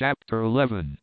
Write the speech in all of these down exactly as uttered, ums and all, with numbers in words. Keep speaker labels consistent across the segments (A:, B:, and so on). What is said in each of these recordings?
A: Chapter eleven.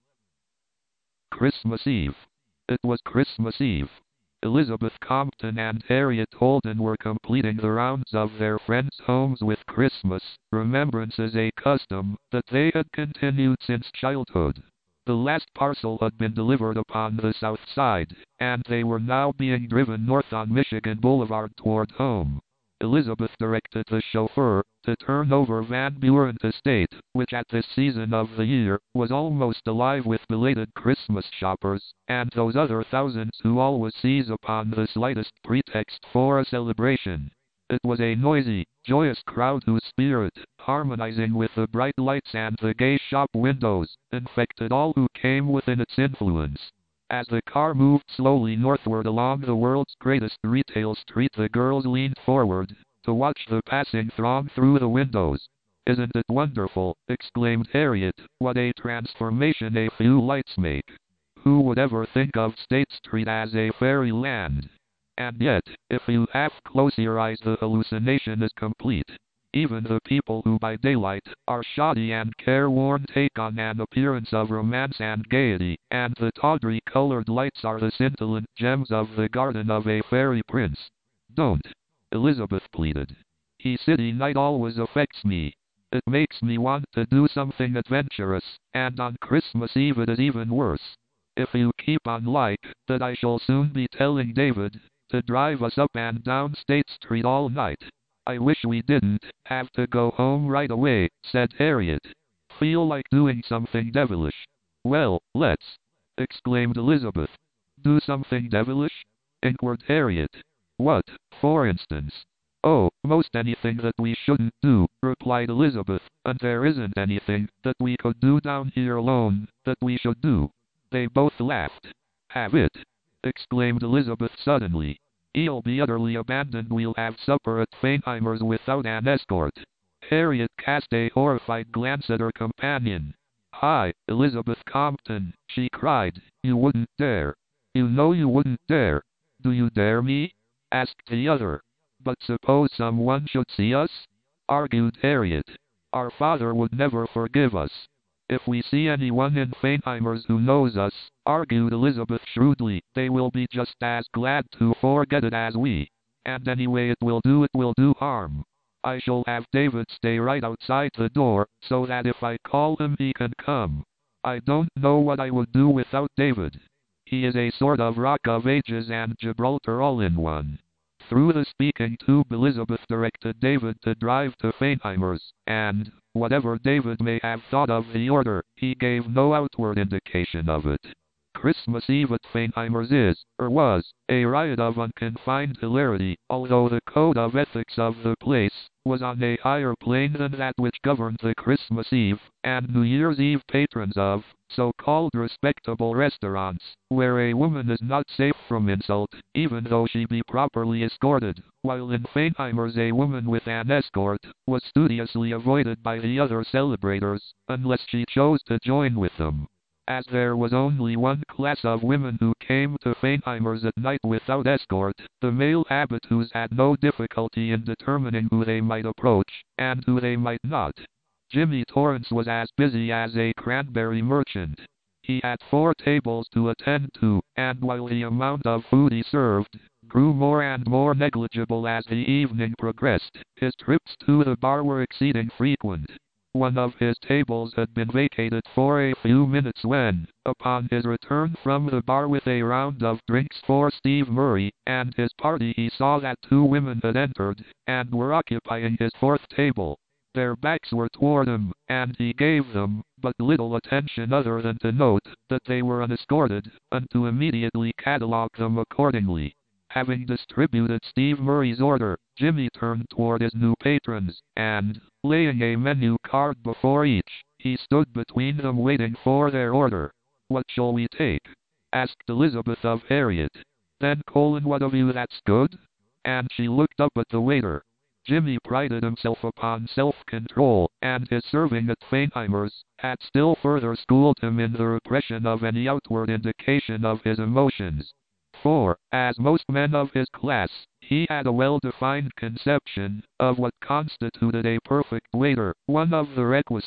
A: Christmas Eve. It was Christmas Eve. Elizabeth Compton and Harriet Holden were completing the rounds of their friends' homes with Christmas remembrances, a custom that they had continued since childhood. The last parcel had been delivered upon the south side, and they were now being driven north on Michigan Boulevard toward home. Elizabeth directed the chauffeur to turn over Van Buren Estate, which at this season of the year was almost alive with belated Christmas shoppers, and those other thousands who always seize upon the slightest pretext for a celebration. It was a noisy, joyous crowd whose spirit, harmonizing with the bright lights and the gay shop windows, infected all who came within its influence. As the car moved slowly northward along the world's greatest retail street, the girls leaned forward to watch the passing throng through the windows. "Isn't it wonderful?" exclaimed Harriet. "What a transformation a few lights make. Who would ever think of State Street as a fairyland? And yet, if you half close your eyes, the hallucination is complete. Even the people who by daylight are shoddy and careworn take on an appearance of romance and gaiety, and the tawdry colored lights are the scintillant gems of the garden of a fairy prince." "Don't," Elizabeth pleaded. "The city night always affects me. It makes me want to do something adventurous, and on Christmas Eve it is even worse. If you keep on like that, I shall soon be telling David to drive us up and down State Street all night." "I wish we didn't have to go home right away," said Harriet. "Feel like doing something devilish." "Well, let's," exclaimed Elizabeth. "Do something devilish?" inquired Harriet. "What, for instance?" "Oh, most anything that we shouldn't do," replied Elizabeth, "and there isn't anything that we could do down here alone that we should do." They both laughed. "Have it!" exclaimed Elizabeth suddenly. "He'll be utterly abandoned. We'll have supper at Feinheimer's without an escort." Harriet cast a horrified glance at her companion. "Hi, Elizabeth Compton," she cried, "you wouldn't dare. You know you wouldn't dare." "Do you dare me?" asked the other. "But suppose someone should see us?" argued Harriet. "Our father would never forgive us." "If we see anyone in Feinheimer's who knows us," argued Elizabeth shrewdly, "they will be just as glad to forget it as we. And anyway, it will do it will do harm. I shall have David stay right outside the door, so that if I call him he can come. I don't know what I would do without David. He is a sort of Rock of Ages and Gibraltar all in one." Through the speaking tube, Elizabeth directed David to drive to Feinheimer's, and, whatever David may have thought of the order, he gave no outward indication of it. Christmas Eve at Feinheimer's is, or was, a riot of unconfined hilarity, although the code of ethics of the place was on a higher plane than that which governed the Christmas Eve and New Year's Eve patrons of so-called respectable restaurants, where a woman is not safe from insult, even though she be properly escorted, while in Feinheimer's a woman with an escort was studiously avoided by the other celebrators, unless she chose to join with them. As there was only one class of women who came to Feinheimer's at night without escort, the male habitués had no difficulty in determining who they might approach, and who they might not. Jimmy Torrance was as busy as a cranberry merchant. He had four tables to attend to, and while the amount of food he served grew more and more negligible as the evening progressed, his trips to the bar were exceeding frequent. One of his tables had been vacated for a few minutes when, upon his return from the bar with a round of drinks for Steve Murray and his party, he saw that two women had entered and were occupying his fourth table. Their backs were toward him, and he gave them but little attention other than to note that they were unescorted, and to immediately catalogue them accordingly. Having distributed Steve Murray's order, Jimmy turned toward his new patrons, and, laying a menu card before each, he stood between them waiting for their order. "What shall we take?" asked Elizabeth of Harriet. "Then colon what of you that's good?" And she looked up at the waiter. Jimmy prided himself upon self-control, and his serving at Feinheimer's had still further schooled him in the repression of any outward indication of his emotions. For, as most men of his class, he had a well-defined conception of what constituted a perfect waiter. One of the requisites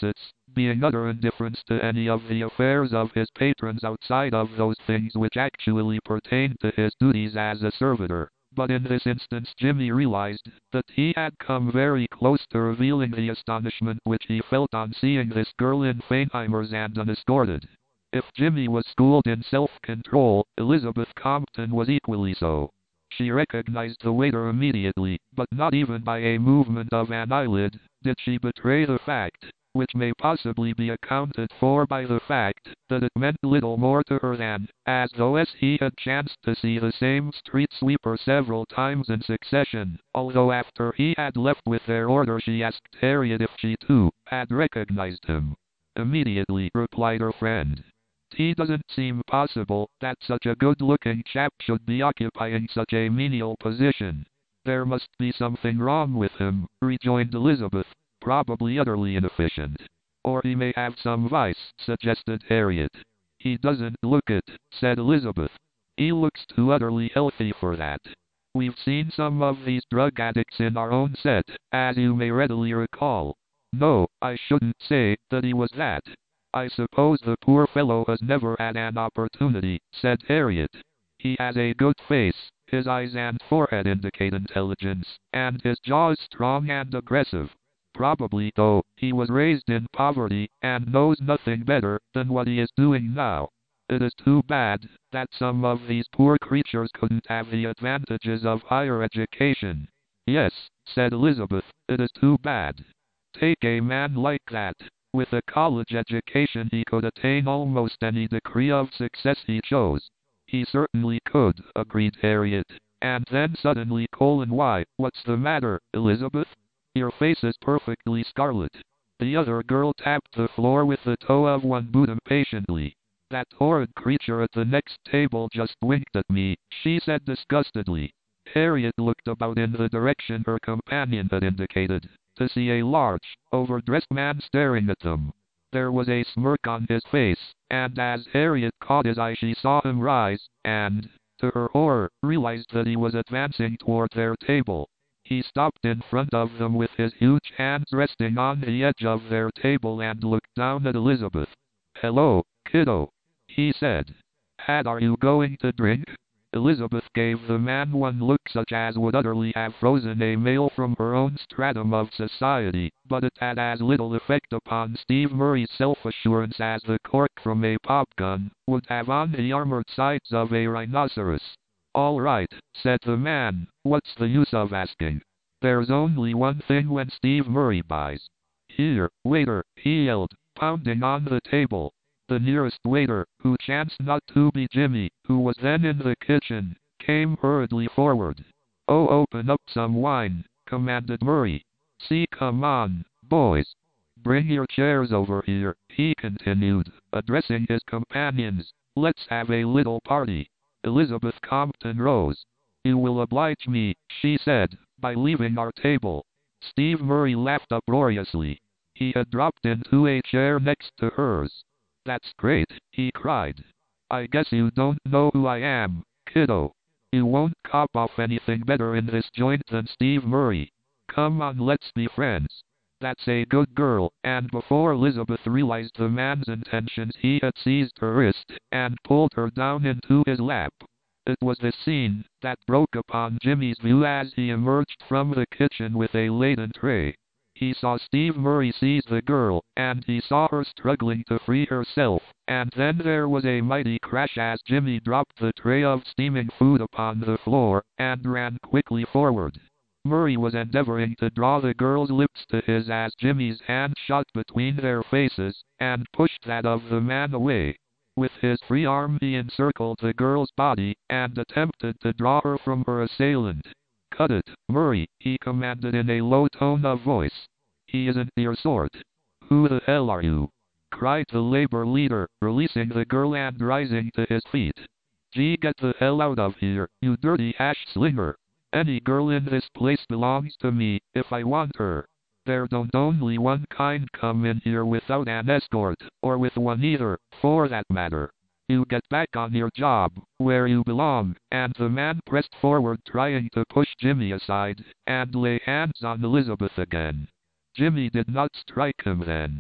A: being utter indifference to any of the affairs of his patrons outside of those things which actually pertained to his duties as a servitor. But in this instance Jimmy realized that he had come very close to revealing the astonishment which he felt on seeing this girl in Feinheimer's and unescorted. If Jimmy was schooled in self-control, Elizabeth Compton was equally so. She recognized the waiter immediately, but not even by a movement of an eyelid did she betray the fact, which may possibly be accounted for by the fact that it meant little more to her than, as though as he had chanced to see the same street sweeper several times in succession, although after he had left with their order she asked Harriet if she too had recognized him. Immediately, replied her friend. It doesn't seem possible that such a good-looking chap should be occupying such a menial position. There must be something wrong with him, rejoined Elizabeth. Probably utterly inefficient. Or he may have some vice, suggested Harriet. He doesn't look it, said Elizabeth. He looks too utterly healthy for that. We've seen some of these drug addicts in our own set, as you may readily recall. No, I shouldn't say that he was that. I suppose the poor fellow has never had an opportunity, said Harriet. He has a good face, his eyes and forehead indicate intelligence, and his jaw is strong and aggressive. Probably, though, he was raised in poverty, and knows nothing better than what he is doing now. It is too bad that some of these poor creatures couldn't have the advantages of higher education. Yes, said Elizabeth, it is too bad. Take a man like that. With a college education he could attain almost any degree of success he chose. He certainly could, agreed Harriet. And then suddenly colon why, what's the matter, Elizabeth? Your face is perfectly scarlet. The other girl tapped the floor with the toe of one boot impatiently. That horrid creature at the next table just winked at me, she said disgustedly. Harriet looked about in the direction her companion had indicated, to see a large, overdressed man staring at them. There was a smirk on his face, and as Harriet caught his eye she saw him rise, and, to her horror, realized that he was advancing toward their table. He stopped in front of them with his huge hands resting on the edge of their table and looked down at Elizabeth. Hello, kiddo, he said. Had are you going to drink? Elizabeth gave the man one look such as would utterly have frozen a male from her own stratum of society, but it had as little effect upon Steve Murray's self-assurance as the cork from a pop-gun would have on the armored sides of a rhinoceros. All right, said the man, what's the use of asking? There's only one thing when Steve Murray buys. Here, waiter, he yelled, pounding on the table. The nearest waiter, who chanced not to be Jimmy, who was then in the kitchen, came hurriedly forward. Oh, open up some wine, commanded Murray. See, come on, boys. Bring your chairs over here, he continued, addressing his companions. Let's have a little party. Elizabeth Compton rose. You will oblige me, she said, by leaving our table. Steve Murray laughed uproariously. He had dropped into a chair next to hers. That's great, he cried. I guess you don't know who I am, kiddo. You won't cop off anything better in this joint than Steve Murray. Come on, let's be friends. That's a good girl, and before Elizabeth realized the man's intentions he had seized her wrist and pulled her down into his lap. It was this scene that broke upon Jimmy's view as he emerged from the kitchen with a laden tray. He saw Steve Murray seize the girl, and he saw her struggling to free herself, and then there was a mighty crash as Jimmy dropped the tray of steaming food upon the floor, and ran quickly forward. Murray was endeavoring to draw the girl's lips to his as Jimmy's hand shot between their faces, and pushed that of the man away. With his free arm he encircled the girl's body, and attempted to draw her from her assailant. Cut it, Murray, he commanded in a low tone of voice. He isn't your sort. Who the hell are you? Cried the labor leader, releasing the girl and rising to his feet. Gee, get the hell out of here, you dirty hash slinger. Any girl in this place belongs to me, if I want her. There don't only one kind come in here without an escort, or with one either, for that matter. You get back on your job, where you belong, and the man pressed forward trying to push Jimmy aside, and lay hands on Elizabeth again. Jimmy did not strike him then.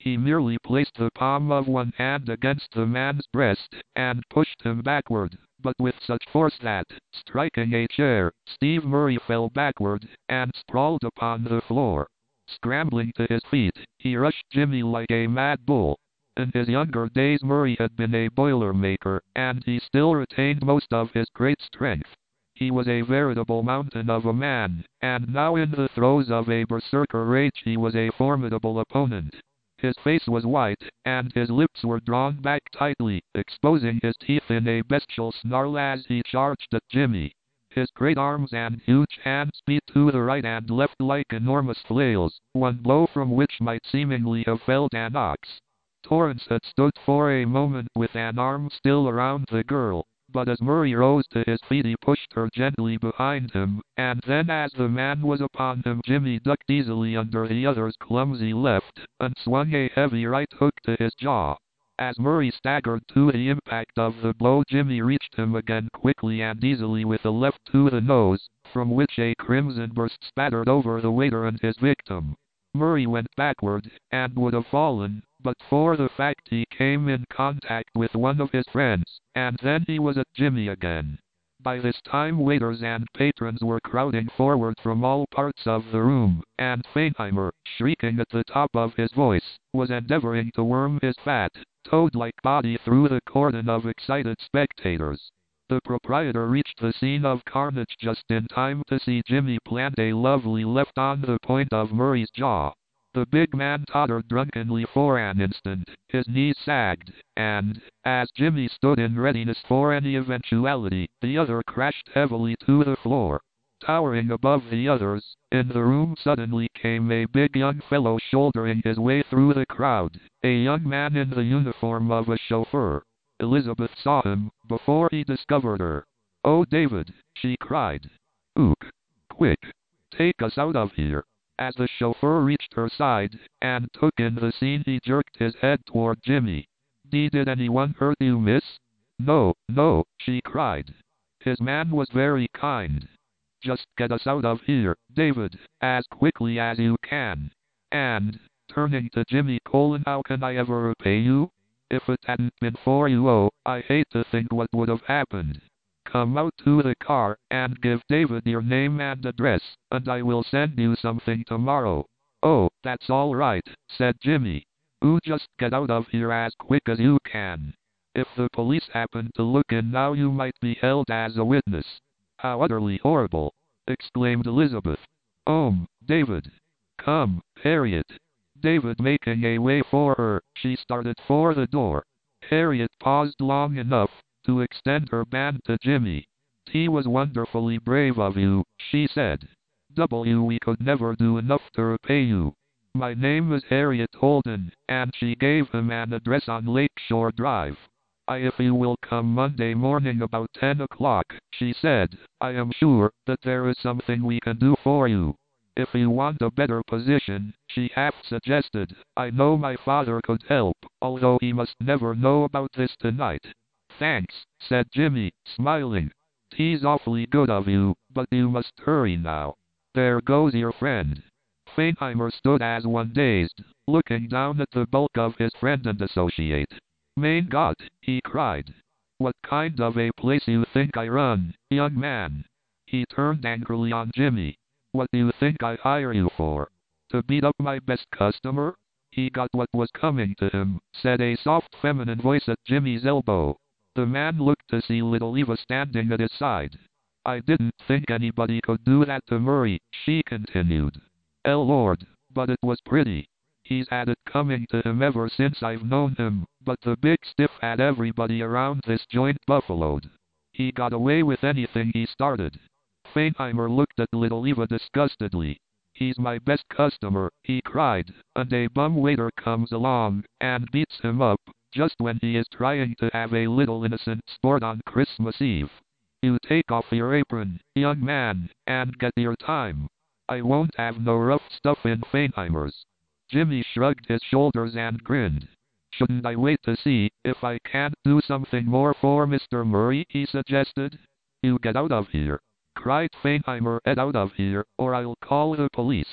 A: He merely placed the palm of one hand against the man's breast and pushed him backward, but with such force that, striking a chair, Steve Murray fell backward and sprawled upon the floor. Scrambling to his feet, he rushed Jimmy like a mad bull. In his younger days Murray had been a boilermaker, and he still retained most of his great strength. He was a veritable mountain of a man, and now in the throes of a berserker rage he was a formidable opponent. His face was white, and his lips were drawn back tightly, exposing his teeth in a bestial snarl as he charged at Jimmy. His great arms and huge hands beat to the right and left like enormous flails, one blow from which might seemingly have felled an ox. Torrance had stood for a moment with an arm still around the girl, but as Murray rose to his feet he pushed her gently behind him, and then as the man was upon him Jimmy ducked easily under the other's clumsy left, and swung a heavy right hook to his jaw. As Murray staggered to the impact of the blow Jimmy reached him again quickly and easily with a left to the nose, from which a crimson burst spattered over the waiter and his victim. Murray went backward, and would have fallen, but for the fact he came in contact with one of his friends, and then he was at Jimmy again. By this time waiters and patrons were crowding forward from all parts of the room, and Feinheimer, shrieking at the top of his voice, was endeavoring to worm his fat, toad-like body through the cordon of excited spectators. The proprietor reached the scene of carnage just in time to see Jimmy plant a lovely left on the point of Murray's jaw. The big man tottered drunkenly for an instant, his knees sagged, and, as Jimmy stood in readiness for any eventuality, the other crashed heavily to the floor. Towering above the others, in the room suddenly came a big young fellow shouldering his way through the crowd, a young man in the uniform of a chauffeur. Elizabeth saw him, before he discovered her. "Oh, David," she cried. "Ook. Quick. Take us out of here." As the chauffeur reached her side, and took in the scene he jerked his head toward Jimmy. "Dee, did anyone hurt you, miss?" "No, no," she cried. His man was very kind. "Just get us out of here, David, as quickly as you can. And," turning to Jimmy Colon, "how can I ever repay you? If it hadn't been for you, oh, I hate to think what would have happened. Come out to the car, and give David your name and address, and I will send you something tomorrow." "Oh, that's all right," said Jimmy. "Oo, just get out of here as quick as you can. If the police happen to look in now you might be held as a witness." "How utterly horrible!" exclaimed Elizabeth. "Um, David. Come, Harriet." David making a way for her, she started for the door. Harriet paused long enough to extend her band to Jimmy. "He was wonderfully brave of you," she said. "W, we could never do enough to repay you. My name is Harriet Holden," and she gave him an address on Lakeshore Drive. "I if you will come Monday morning about ten o'clock," she said, "I am sure that there is something we can do for you. If you want a better position," she half suggested, "I know my father could help, although he must never know about this tonight." "Thanks," said Jimmy, smiling. "He's awfully good of you, but you must hurry now. There goes your friend." Feinheimer stood as one dazed, looking down at the bulk of his friend and associate. "Mein Gott," he cried. "What kind of a place you think I run, young man?" He turned angrily on Jimmy. "What do you think I hire you for? To beat up my best customer?" He got what was coming to him, said a soft feminine voice at Jimmy's elbow. The man looked to see little Eva standing at his side. "I didn't think anybody could do that to Murray," she continued. "El Lord, but it was pretty. He's had it coming to him ever since I've known him, but the big stiff had everybody around this joint buffaloed. He got away with anything he started." Feinheimer looked at little Eva disgustedly. "He's my best customer," he cried, "and a bum waiter comes along and beats him up just when he is trying to have a little innocent sport on Christmas Eve. You take off your apron, young man, and get your time. I won't have no rough stuff in Feinheimer's." Jimmy shrugged his shoulders and grinned. "Shouldn't I wait to see if I can't do something more for Mister Murray?" he suggested. "You get out of here," cried Feinheimer. "Get out of here, or I'll call the police."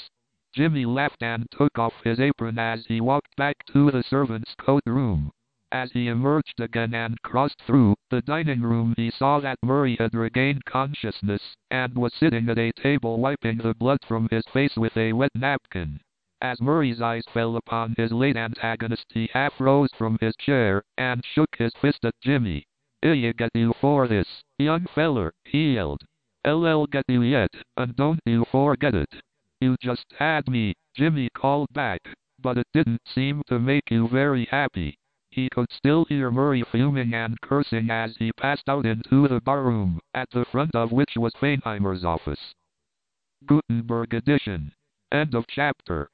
A: Jimmy laughed and took off his apron as he walked back to the servants' coat room. As he emerged again and crossed through the dining room, he saw that Murray had regained consciousness and was sitting at a table wiping the blood from his face with a wet napkin. As Murray's eyes fell upon his late antagonist, he half rose from his chair and shook his fist at Jimmy. "I'll get you for this, young feller," he yelled. "I'll get you yet, and don't you forget it." "You just had me," Jimmy called back, "but it didn't seem to make you very happy." He could still hear Murray fuming and cursing as he passed out into the barroom, at the front of which was Feinheimer's office. Gutenberg edition. End of chapter.